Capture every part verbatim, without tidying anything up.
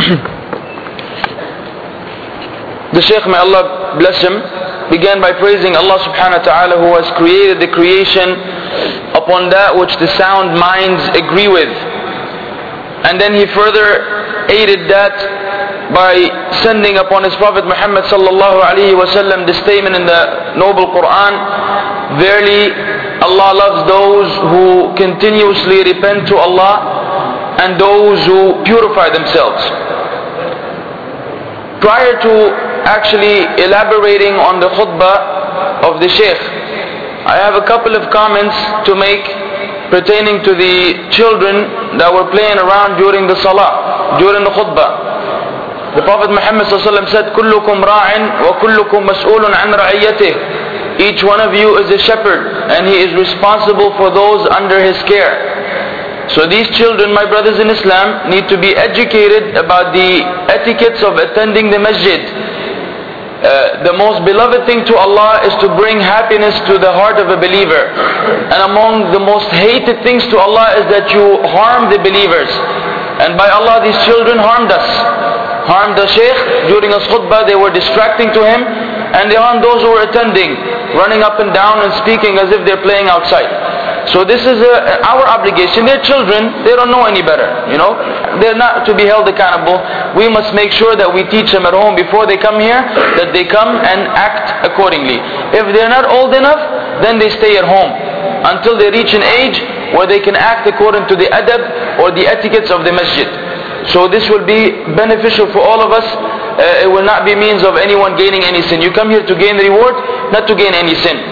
The Shaykh, may Allah bless him, began by praising Allah subhanahu wa ta'ala, who has created the creation upon that which the sound minds agree with. And then he further aided that by sending upon his Prophet Muhammad sallallahu alaihi wasallam the statement in the noble Quran, verily Allah loves those who continuously repent to Allah and those who purify themselves. Prior to actually elaborating on the khutbah of the Shaykh, I have a couple of comments to make pertaining to the children that were playing around during the salah, during the khutbah. The Prophet Muhammad said, "Kullukum ra'in wa kullukum mas'ulun an ra'iyatih." Each one of you is a shepherd and he is responsible for those under his care. So these children, my brothers in Islam, need to be educated about the etiquettes of attending the masjid. Uh, the most beloved thing to Allah is to bring happiness to the heart of a believer. And among the most hated things to Allah is that you harm the believers. And by Allah, these children harmed us. Harmed the Shaykh during his khutbah. They were distracting to him. And they harmed those who were attending, running up and down and speaking as if they're playing outside. So this is a, our obligation. They're children, they don't know any better, you know. They're not to be held accountable. We must make sure that we teach them at home before they come here, that they come and act accordingly. If they're not old enough, then they stay at home until they reach an age where they can act according to the adab or the etiquettes of the masjid. So this will be beneficial for all of us. Uh, it will not be means of anyone gaining any sin. You come here to gain reward, not to gain any sin.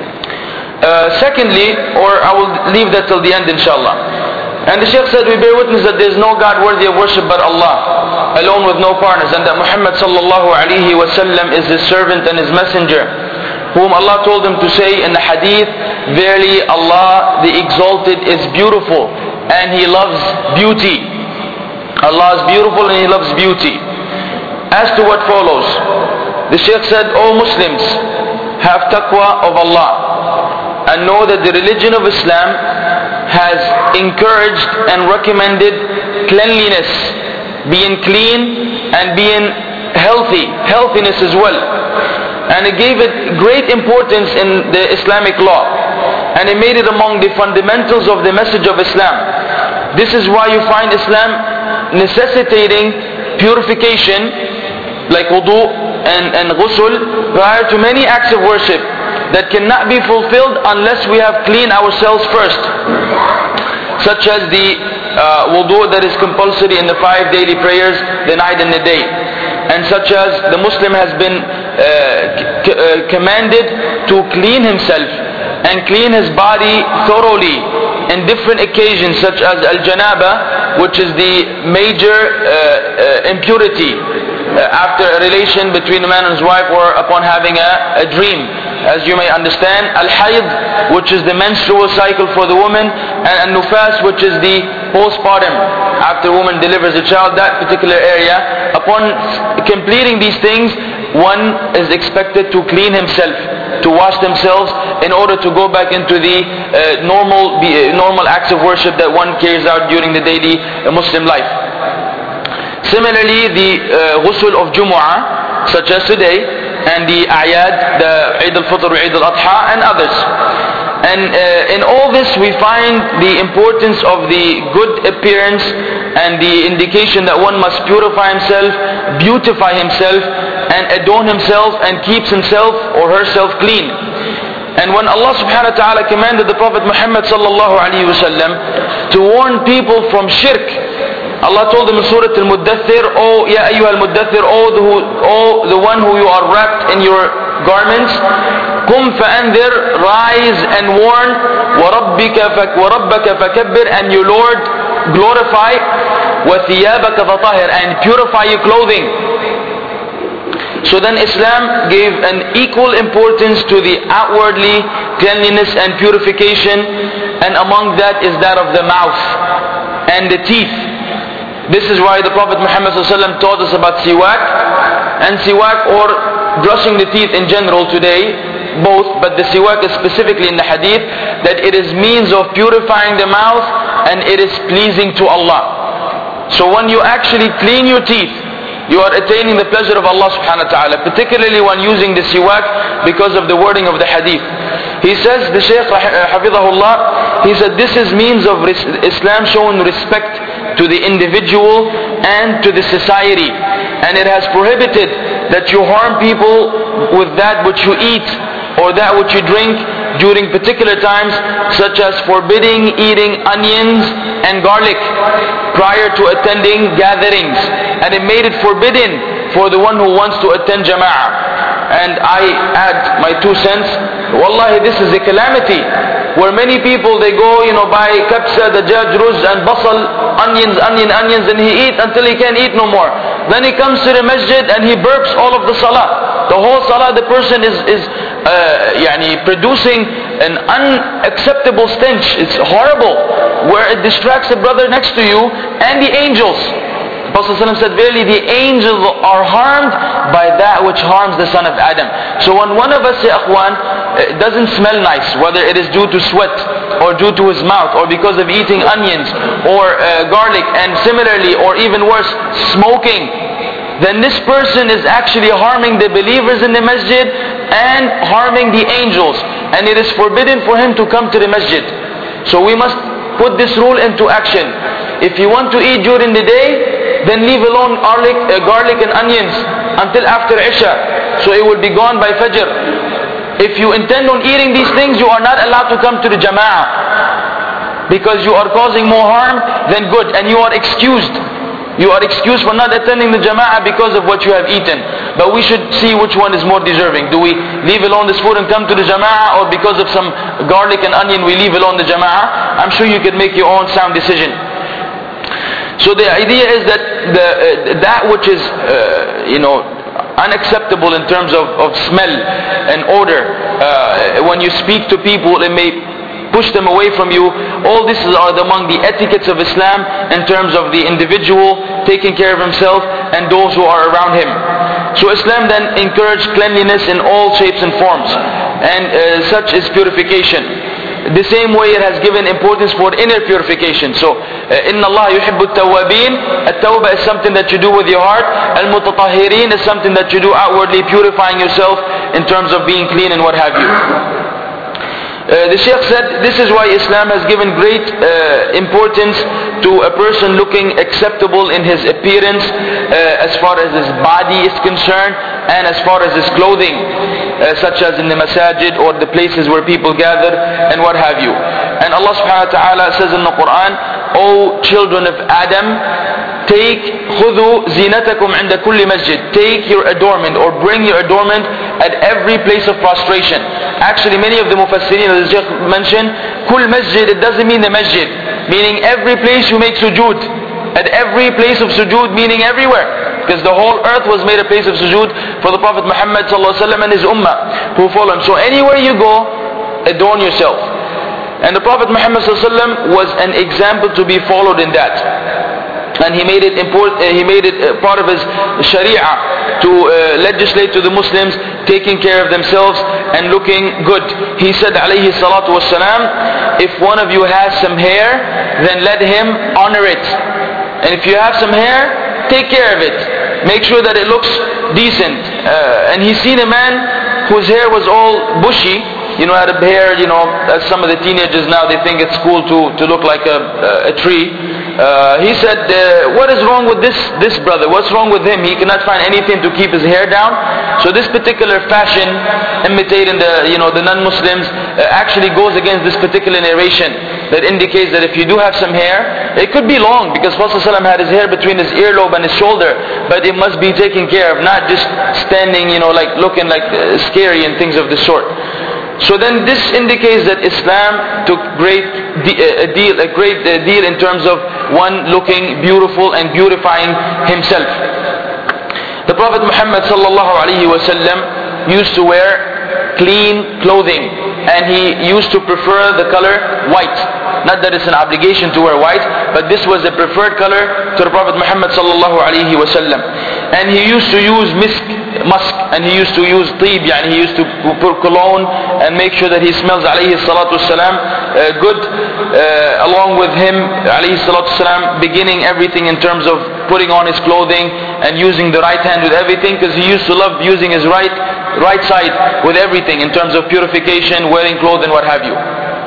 Uh, secondly, or I will leave that till the end inshallah. And the Shaykh said, we bear witness that there is no God worthy of worship but Allah, alone with no partners, and that Muhammad sallallahu alaihi wasallam is his servant and his messenger, whom Allah told him to say in the hadith, verily Allah the exalted is beautiful and he loves beauty. Allah is beautiful and he loves beauty. As to what follows, the Shaykh said, O Muslims, have taqwa of Allah, and know that the religion of Islam has encouraged and recommended cleanliness, being clean and being healthy, healthiness as well. And it gave it great importance in the Islamic law, and it made it among the fundamentals of the message of Islam. This is why you find Islam necessitating purification like wudu and, and ghusl prior to many acts of worship that cannot be fulfilled unless we have cleaned ourselves first, such as the uh, wudu that is compulsory in the five daily prayers, the night and the day, and such as the Muslim has been uh, c- uh, commanded to clean himself and clean his body thoroughly in different occasions, such as al-janaba, which is the major uh, uh, impurity uh, after a relation between a man and his wife, or upon having a, a dream. As you may understand, al-hayd, which is the menstrual cycle for the woman, and al-nufas, which is the postpartum, after a woman delivers a child, that particular area. Upon completing these things, one is expected to clean himself, to wash themselves, in order to go back into the uh, normal the, uh, normal acts of worship that one carries out during the daily uh, Muslim life. Similarly, the uh, ghusl of Jumu'ah, such as today, and the A'yad, the Eid al-Fitr, Eid al-Adha, and others. And uh, in all this we find the importance of the good appearance and the indication that one must purify himself, beautify himself, and adorn himself, and keeps himself or herself clean. And when Allah subhanahu wa ta'ala commanded the Prophet Muhammad sallallahu alaihi wasallam to warn people from shirk, Allah told him in Surah Al-Muddathir, O Ya Ayyuha Al-Muddathir, O the, o the one who you are wrapped in your garments, Qum fa'anzir, rise and warn, وَرَبَّكَ فَكَبِّرْ, and your Lord glorify, وَثِيَابَكَ فَطَهِرْ, and purify your clothing. So then Islam gave an equal importance to the outwardly cleanliness and purification, and among that is that of the mouth and the teeth. This is why the Prophet Muhammad ﷺ taught us about siwak, and siwak, or brushing the teeth in general today, both, but the siwak is specifically in the hadith, that it is means of purifying the mouth and it is pleasing to Allah. So when you actually clean your teeth, you are attaining the pleasure of Allah subhanahu wa ta'ala, particularly when using the siwak because of the wording of the hadith. He says, the Shaykh Hafidhahullah, he said this is means of Islam showing respect to the individual and to the society, and it has prohibited that you harm people with that which you eat or that which you drink during particular times, such as forbidding eating onions and garlic prior to attending gatherings, and it made it forbidden for the one who wants to attend jama'ah. And I add my two cents, wallahi, this is a calamity where many people, they go, you know, buy kabsa, dajaj, ruz and basal, onions, onion, onions, and he eats until he can't eat no more. Then he comes to the masjid and he burps all of the salah. The whole salah, the person is, is uh, yani producing an unacceptable stench. It's horrible, where it distracts the brother next to you and the angels. The Prophet ﷺ said, verily the angels are harmed by that which harms the son of Adam. So when one of us, say, akhwan, it doesn't smell nice, whether it is due to sweat or due to his mouth or because of eating onions or uh, garlic, and similarly, or even worse, smoking, then this person is actually harming the believers in the masjid and harming the angels, and it is forbidden for him to come to the masjid. So we must put this rule into action. If you want to eat during the day, then leave alone garlic, uh, garlic and onions until after Isha, so it will be gone by Fajr. If you intend on eating these things, you are not allowed to come to the Jama'ah, because you are causing more harm than good, and you are excused. You are excused for not attending the Jama'ah because of what you have eaten. But we should see which one is more deserving. Do we leave alone this food and come to the Jama'ah, or because of some garlic and onion we leave alone the Jama'ah? I'm sure you can make your own sound decision. So the idea is that the, uh, that which is, uh, you know, unacceptable in terms of, of smell and odor, uh, when you speak to people, it may push them away from you. All this is are among the etiquettes of Islam in terms of the individual taking care of himself and those who are around him. So Islam then encouraged cleanliness in all shapes and forms, and uh, such is purification. The same way it has given importance for inner purification. So, إِنَّ اللَّهَ يُحِبُّ التَّوَّابِينَ. At-tawbah is something that you do with your heart. Al-mutatahhirin is something that you do outwardly, purifying yourself in terms of being clean and what have you. Uh, the Shaykh said, this is why Islam has given great uh, importance to a person looking acceptable in his appearance, uh, as far as his body is concerned, and as far as his clothing, uh, such as in the masajid or the places where people gather and what have you. And Allah subhanahu wa ta'ala says in the Quran, O children of Adam, take خُذُوا زِينَتَكُمْ عِنْدَ كُلِّ masjid. Take your adornment or bring your adornment at every place of prostration. Actually, many of the mufassirin, as Shaykh mentioned, kul masjid, it doesn't mean the masjid, meaning every place you make sujood. At every place of sujood, meaning everywhere, because the whole earth was made a place of sujood for the Prophet Muhammad sallallahu alaihi wasallam and his ummah who follow him. So anywhere you go, adorn yourself. And the Prophet Muhammad sallallahu alaihi wasallam was an example to be followed in that. And he made it important, uh, he made it uh, part of his sharia to uh, legislate to the Muslims taking care of themselves and looking good. He said alayhi salatu wassalam, if one of you has some hair, then let him honor it. And if you have some hair, take care of it. Make sure that it looks decent. Uh, and he's seen a man whose hair was all bushy, you know, had a hair, you know, as some of the teenagers now, they think it's cool to, to look like a, a tree. Uh, he said, uh, what is wrong with this, this brother? What's wrong with him? He cannot find anything to keep his hair down. So this particular fashion, imitating the, you know, the non-Muslims, uh, actually goes against this particular narration that indicates that if you do have some hair, it could be long, because Prophet ﷺ had his hair between his earlobe and his shoulder, but it must be taken care of, not just standing, you know, like looking like uh, scary and things of the sort. So then this indicates that Islam took great de- a deal, a great deal in terms of one looking beautiful and beautifying himself. The Prophet Muhammad sallallahu alaihi wasallam used to wear clean clothing, and he used to prefer the color white. Not that it's an obligation to wear white, but this was a preferred color to the Prophet Muhammad sallallahu alaihi wasallam. And he used to use misk, musk, and he used to use tib, yani he used to put cologne and make sure that he smells alayhi salatu wasalam uh, good, uh, along with him alayhi salatu wasalam beginning everything in terms of putting on his clothing and using the right hand with everything, because he used to love using his right right side with everything in terms of purification, wearing clothes and what have you.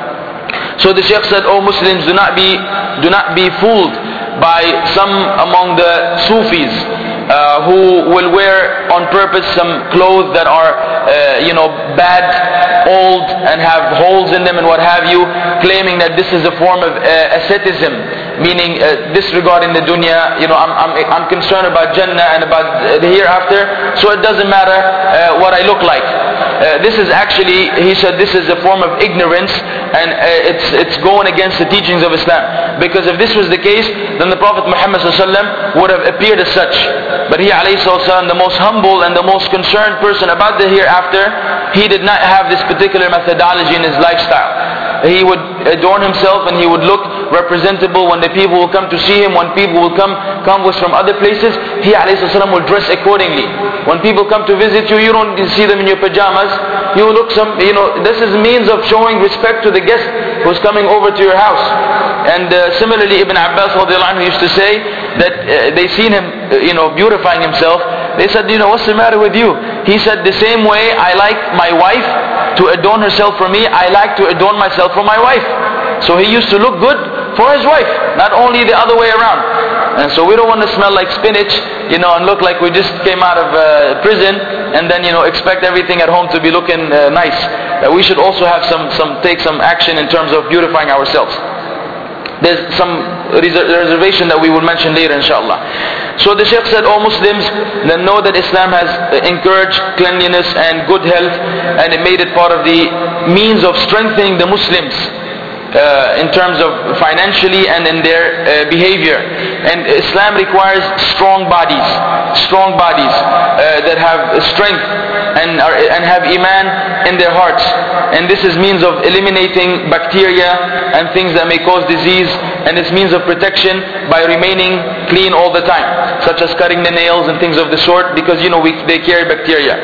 So the Shaykh said, "O Muslims, do not be do not be fooled by some among the Sufis uh, who will wear on purpose some clothes that are uh, you know bad, old, and have holes in them and what have you, claiming that this is a form of uh, asceticism, meaning uh, disregarding the dunya. You know, I'm I'm I'm concerned about Jannah and about the hereafter, so it doesn't matter uh, what I look like." Uh, this is actually, he said, this is a form of ignorance, and uh, it's it's going against the teachings of Islam. Because if this was the case, then the Prophet Muhammad would have appeared as such. But he, alayhi salam, the most humble and the most concerned person about the hereafter, he did not have this particular methodology in his lifestyle. He would adorn himself and he would look representable when the people will come to see him. When people will come converts from other places, he, alayhi salam, will dress accordingly. When people come to visit you, you don't see them in your pajamas. You look some, you know, this is means of showing respect to the guest who's coming over to your house. And uh, similarly, Ibn Abbas radiallahu anhu used to say that uh, they seen him, uh, you know, beautifying himself. They said, you know, what's the matter with you? He said, the same way I like my wife to adorn herself for me, I like to adorn myself for my wife. So he used to look good for his wife, not only the other way around. And so we don't want to smell like spinach, you know, and look like we just came out of uh, prison, and then, you know, expect everything at home to be looking uh, nice. Uh, we should also have some, some, take some action in terms of beautifying ourselves. There's some reser reservation that we will mention later, inshallah. So the Shaykh said, "O Muslims, then know that Islam has encouraged cleanliness and good health, and it made it part of the means of strengthening the Muslims Uh, in terms of financially and in their uh, behavior. And Islam requires strong bodies, strong bodies uh, that have strength and are, and have iman in their hearts. And this is means of eliminating bacteria and things that may cause disease, and it's means of protection by remaining clean all the time, such as cutting the nails and things of the sort, because you know we, they carry bacteria.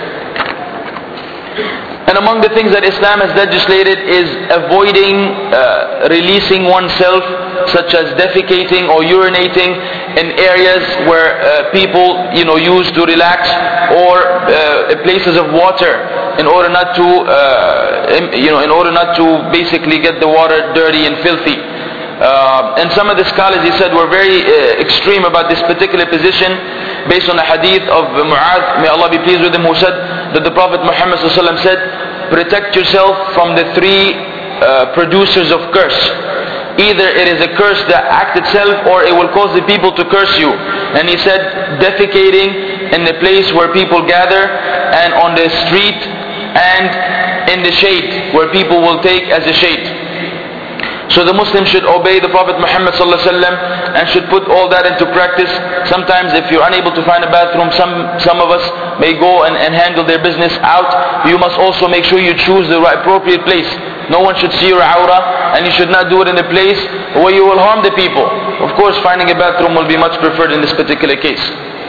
And among the things that Islam has legislated is avoiding uh, releasing oneself, such as defecating or urinating in areas where uh, people, you know, use to relax, or uh, places of water, in order not to, uh, you know, in order not to basically get the water dirty and filthy. Uh, and some of the scholars, he said, were very uh, extreme about this particular position, based on the hadith of Mu'adh, may Allah be pleased with him, who said that the Prophet Muhammad said, "Protect yourself from the three uh, producers of curse. Either it is a curse that acts itself, or it will cause the people to curse you." And he said, defecating in the place where people gather, and on the street, and in the shade, where people will take as a shade. So the Muslim should obey the Prophet Muhammad sallallahu alaihi wasallam and should put all that into practice. Sometimes if you're unable to find a bathroom, some some of us may go and, and handle their business out. You must also make sure you choose the right appropriate place. No one should see your aura, and you should not do it in a place where you will harm the people. Of course, finding a bathroom will be much preferred in this particular case.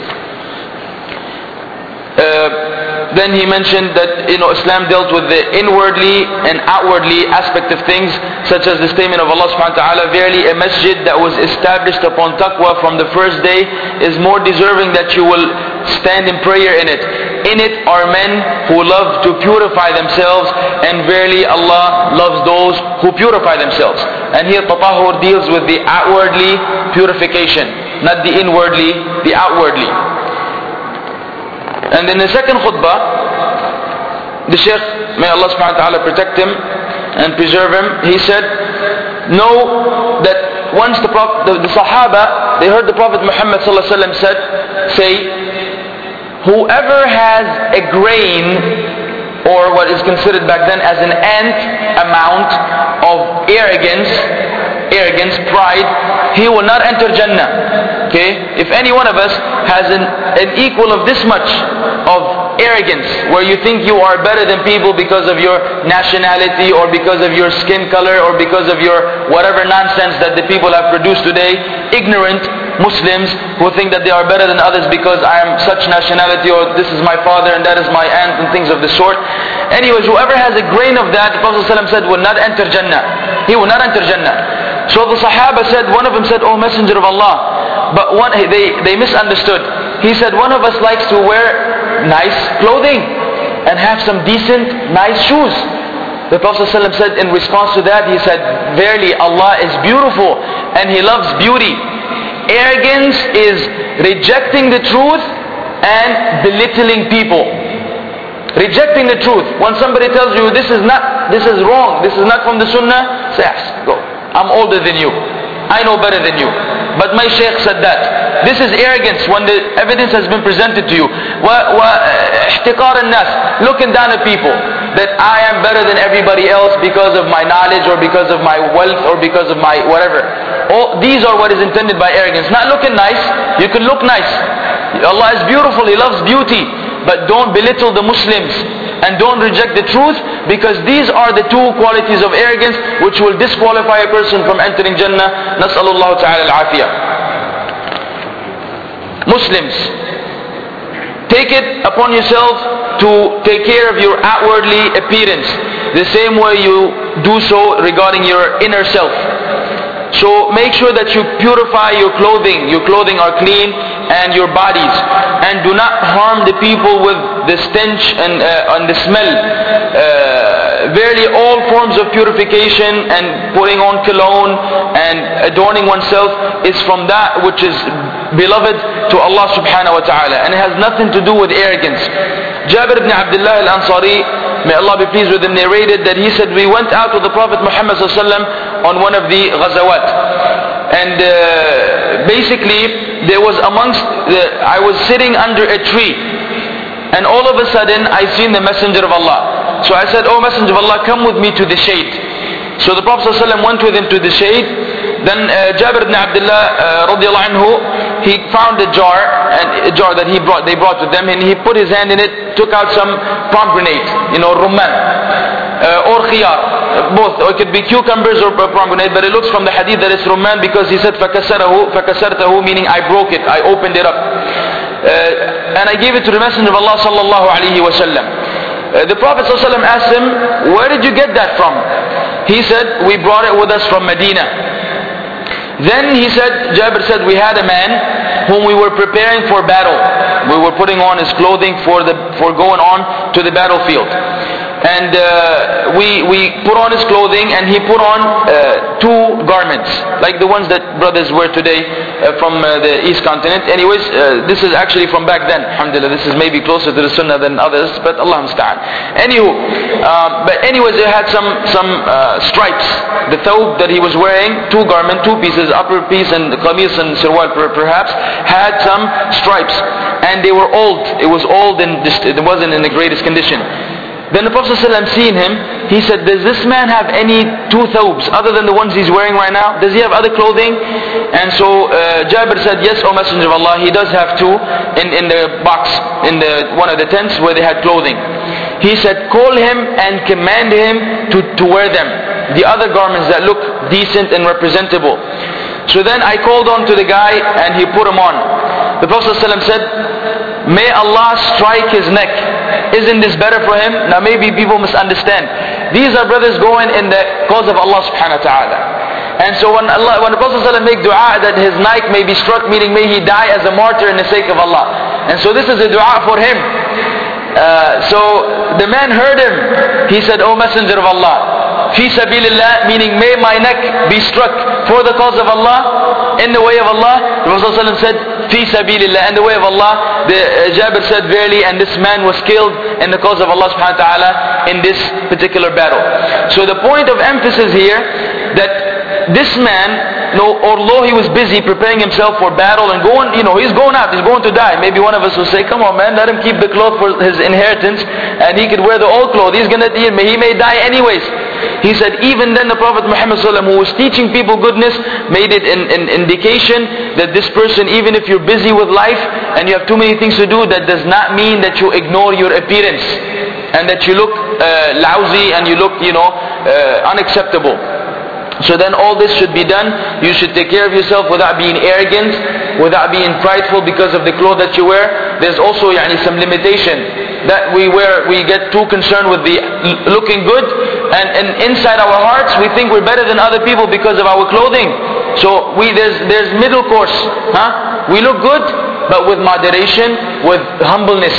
Uh, Then he mentioned that, you know, Islam dealt with the inwardly and outwardly aspect of things, such as the statement of Allah subhanahu wa ta'ala, "Verily a masjid that was established upon taqwa from the first day is more deserving that you will stand in prayer in it. In it are men who love to purify themselves, and verily Allah loves those who purify themselves." And here tatahur deals with the outwardly purification, not the inwardly, the outwardly. And in the second khutbah, the Shaykh, may Allah subhanahu wa ta'ala protect him and preserve him, he said, know that once the, Prophet, the, the Sahaba, they heard the Prophet Muhammad sallallahu alaihi wasallam said, say, "Whoever has a grain, or what is considered back then as an ant amount of arrogance, arrogance, pride, he will not enter Jannah. Okay? If any one of us has an, an equal of this much of arrogance, where you think you are better than people because of your nationality or because of your skin color or because of your whatever nonsense that the people have produced today, ignorant Muslims who think that they are better than others because I am such nationality, or this is my father and that is my aunt, and things of the sort. Anyways, whoever has a grain of that, the Prophet ﷺ said, will not enter Jannah. He will not enter Jannah. So the Sahaba said, one of them said, "Oh Messenger of Allah," but one, they, they misunderstood. He said, one of us likes to wear nice clothing and have some decent, nice shoes. The Prophet ﷺ said in response to that, he said, verily Allah is beautiful and He loves beauty. Arrogance is rejecting the truth and belittling people. Rejecting the truth. When somebody tells you this is not, this is wrong, this is not from the Sunnah, say, yes, go. I'm older than you. I know better than you. But my Shaykh said that. This is arrogance when the evidence has been presented to you. واحتقار الناس, looking down at people, that I am better than everybody else because of my knowledge or because of my wealth or because of my whatever. All these are what is intended by arrogance. Not looking nice. You can look nice. Allah is beautiful. He loves beauty. But don't belittle the Muslims and don't reject the truth, because these are the two qualities of arrogance which will disqualify a person from entering Jannah. Nas'alullah ta'ala al-afiyah. Muslims, take it upon yourself to take care of your outwardly appearance the same way you do so regarding your inner self. So make sure that you purify your clothing. Your clothing are clean, and your bodies, and do not harm the people with the stench and, uh, and the smell. Uh, verily all forms of purification and putting on cologne and adorning oneself is from that which is beloved to Allah subhanahu wa ta'ala, and it has nothing to do with arrogance. Jabir ibn Abdullah al-Ansari, may Allah be pleased with him, narrated that he said, we went out with the Prophet Muhammad sallallahu alaihi wasallam on one of the ghazawat, and uh, basically there was amongst the, I was sitting under a tree, and all of a sudden I seen the Messenger of Allah. So I said, "Oh Messenger of Allah, come with me to the shade." So the Prophet ﷺ went with him to the shade. Then uh, Jabir ibn Abdullah uh, radiallahu anhu, he found a jar, and a jar that he brought, they brought with them, and he put his hand in it, took out some pomegranate, you know, rumman, uh, or khiyar, both, or it could be cucumbers or pomegranate, but it looks from the hadith that it's rumman, because he said فَكَسَرَهُ فَكَسَرْتَهُ, meaning I broke it, I opened it up. Uh, and I gave it to the Messenger of Allah sallallahu alaihi wasallam. Uh, the Prophet sallallahu alaihi wasallam asked him, where did you get that from? He said, we brought it with us from Medina. Then he said, Jabir said, we had a man whom we were preparing for battle. We were putting on his clothing for the for going on to the battlefield. And uh, we we put on his clothing, and he put on uh, two garments, like the ones that brothers wear today uh, from uh, the East Continent. Anyways, uh, this is actually from back then. Alhamdulillah, this is maybe closer to the Sunnah than others, but Allah musta'an. Anywho, um, but anyways, it had some some uh, stripes. The thawb that he was wearing, two garments, two pieces, upper piece and the qamis and sirwal perhaps, had some stripes, and they were old. It was old and it wasn't in the greatest condition. Then the Prophet ﷺ seen him, he said, does this man have any two thawbs other than the ones he's wearing right now? Does he have other clothing? And so uh, Jabir said, yes, O Messenger of Allah, he does have two in, in the box, in the one of the tents where they had clothing. He said, call him and command him to, to wear them, the other garments that look decent and representable. So then I called on to the guy, and he put them on. The Prophet ﷺ said, may Allah strike his neck. Isn't this better for him? Now maybe people misunderstand. These are brothers going in the cause of Allah subhanahu wa ta'ala. And so when Allah, when the Prophet ﷺ make dua that his neck may be struck, meaning may he die as a martyr in the sake of Allah. And so this is a dua for him. Uh, so the man heard him. He said, O Messenger of Allah, fi sabilillah, meaning may my neck be struck for the cause of Allah, in the way of Allah. The Prophet ﷺ said, fi sabilillah, in the way of Allah. The, uh, Jabir said, verily, and this man was killed in the cause of Allah subhanahu wa ta'ala in this particular battle. So the point of emphasis here, that this man, no, although he was busy preparing himself for battle and going, you know, he's going out, he's going to die. Maybe one of us will say, come on man, let him keep the cloth for his inheritance, and he could wear the old clothes. He's gonna, he may die anyways. He said even then the Prophet Muhammad sallallahu alaihi wasallam, who was teaching people goodness, made it an, an indication that this person, even if you're busy with life and you have too many things to do, that does not mean that you ignore your appearance and that you look uh, lousy and you look, you know, uh, unacceptable. So then all this should be done. You should take care of yourself without being arrogant, without being prideful because of the clothes that you wear. There's also yani, some limitation that we wear. We get too concerned with the looking good, and, and inside our hearts we think we're better than other people because of our clothing. So we there's there's middle course, huh? We look good, but with moderation, with humbleness.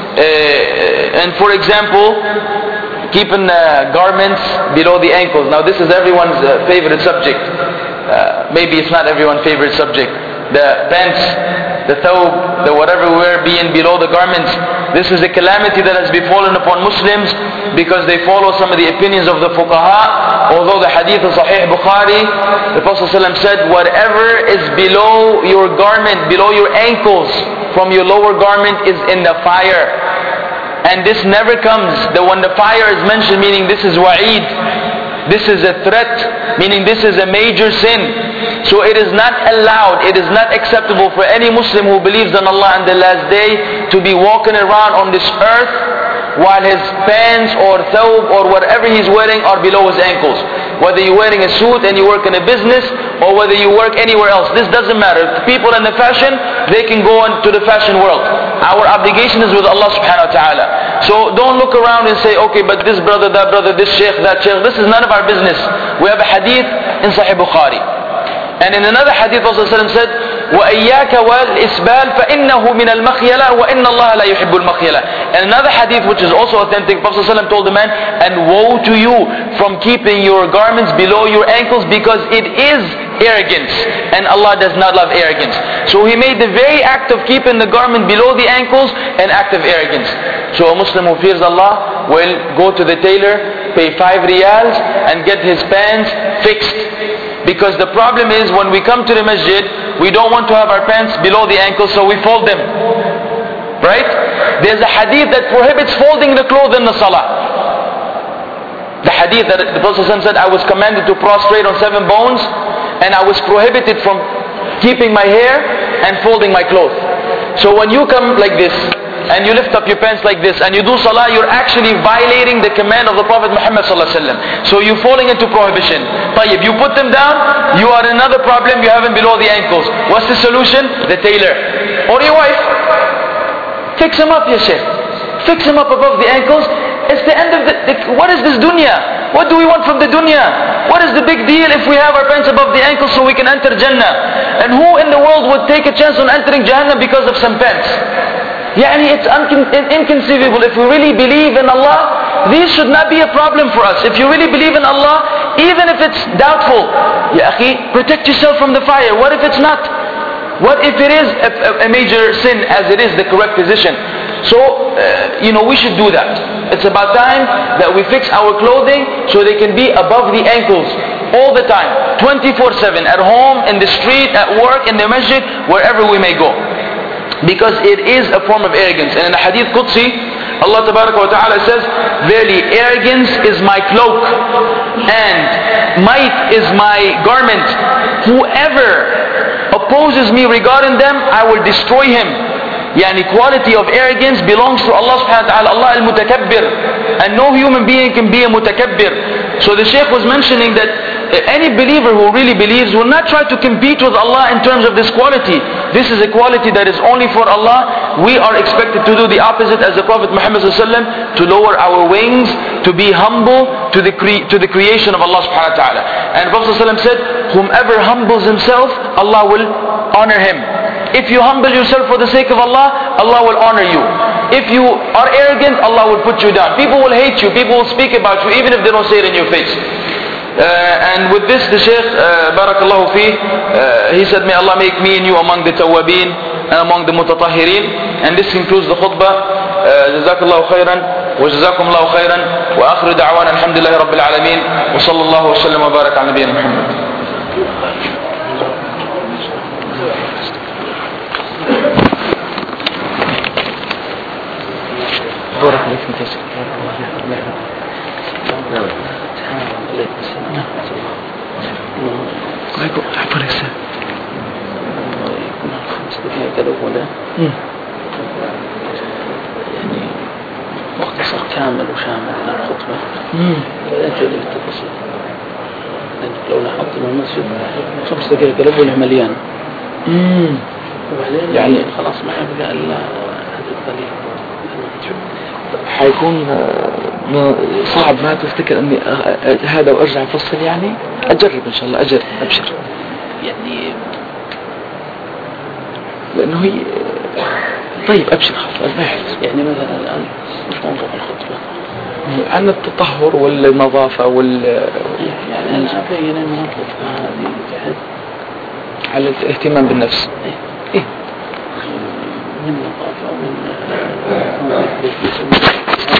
Uh, and for example, keeping uh, garments below the ankles. Now this is everyone's uh, favorite subject. Uh, maybe it's not everyone's favorite subject. The pants, the thawb, the whatever we wear being below the garments. This is a calamity that has befallen upon Muslims because they follow some of the opinions of the fuqaha. Although the hadith of Sahih Bukhari, the Prophet ﷺ said, whatever is below your garment, below your ankles, from your lower garment is in the fire. And this never comes, that when the fire is mentioned, meaning this is wa'id, this is a threat, meaning this is a major sin. So it is not allowed, it is not acceptable for any Muslim who believes in Allah and the last day to be walking around on this earth while his pants or thawb or whatever he's wearing are below his ankles. Whether you're wearing a suit and you work in a business, or whether you work anywhere else, this doesn't matter. The people in the fashion, they can go into the fashion world. Our obligation is with Allah subhanahu wa ta'ala. So don't look around and say, okay, but this brother, that brother, this sheikh, that sheikh, this is none of our business. We have a hadith in Sahih Bukhari. And in another hadith, Prophet said, وَإِيَّاكَ وَالْإِسْبَالِ فَإِنَّهُ مِنَ الْمَخْيَلَةِ وَإِنَّ اللَّهَ لَا يُحِبُّ الْمَخْيَلَةِ. And another hadith which is also authentic, Prophet told the man, and woe to you from keeping your garments below your ankles, because it is arrogance, and Allah does not love arrogance. So he made the very act of keeping the garment below the ankles an act of arrogance. So a Muslim who fears Allah will go to the tailor, pay five riyals and get his pants fixed. Because the problem is when we come to the masjid, we don't want to have our pants below the ankles, so we fold them. Right? There's a hadith that prohibits folding the clothes in the salah. The hadith that the Prophet said, I was commanded to prostrate on seven bones, and I was prohibited from keeping my hair and folding my clothes. So when you come like this, and you lift up your pants like this, and you do salah, you're actually violating the command of the Prophet Muhammad sallallahu alaihi wasallam. So you're falling into prohibition. Tayyib, you put them down, you are another problem, you have them below the ankles. What's the solution? The tailor. Or your wife. Fix them up, ya Shaykh. Fix them up above the ankles. It's the end of the, the, what is this dunya? What do we want from the dunya? What is the big deal if we have our pants above the ankles so we can enter Jannah? And who in the world would take a chance on entering Jannah because of some pants? Yani it's inconceivable. If we really believe in Allah, these should not be a problem for us. If you really believe in Allah, even if it's doubtful, ya akhi, protect yourself from the fire. What if it's not? What if it is a, a major sin, as it is the correct position? So, uh, you know, we should do that. It's about time that we fix our clothing so they can be above the ankles all the time, twenty-four seven, at home, in the street, at work, in the masjid, wherever we may go. Because it is a form of arrogance. And in the hadith Qudsi, Allah Tabaraka wa Ta'ala says, verily arrogance is my cloak and might is my garment. Whoever opposes me regarding them, I will destroy him. Yani quality of arrogance belongs to Allah subhanahu wa ta'ala, Allah al-mutakabbir. And no human being can be a mutakabbir. So the Shaykh was mentioning that any believer who really believes will not try to compete with Allah in terms of this quality. This is a quality that is only for Allah. We are expected to do the opposite as the Prophet Muhammad sallallahu alaihi wasallam, to lower our wings, to be humble to the cre- to the creation of Allah subhanahu wa ta'ala. And the Prophet sallallahu alaihi wasallam said, whomever humbles himself, Allah will honor him. If you humble yourself for the sake of Allah, Allah will honor you. If you are arrogant, Allah will put you down. People will hate you, people will speak about you, even if they don't say it in your face. Uh, and with this, the Shaykh, uh, Barakallahu fi, uh, he said, may Allah make me and you among the tawabin and among the mutatahhirin. And this concludes the khutbah. Jazakallahu khairan, wa jazakumullahu khairan, wa akhiru da'wana alhamdulillahi rabbil alameen, wa sallallahu wa sallam wa barak ala nabiyyina Muhammad. بارك الله فيك. عليكم عفوا يا سيد. خمس دقائق الأولى يعني مختصر كامل وشامل للخطبة لا تجد بالتفاصيل، لأنك لو لاحظت إن المسجد خمس دقائق الأولى مليان وبعدين يعني خلاص ما يبقى إلا هذا القليل. حيكون صعب ما تفتكر اني هذا وارجع افصل يعني؟ اجرب ان شاء الله، اجرب ابشر يعني لانه هي طيب ابشر خلاص ما يحس. يعني مثلا الان مش موضوع الخطبه عن التطهر والنظافه وال يعني انا ابين انه الخطبه هذه جهد على الاهتمام بالنفس ايه ايه من نظافه ومن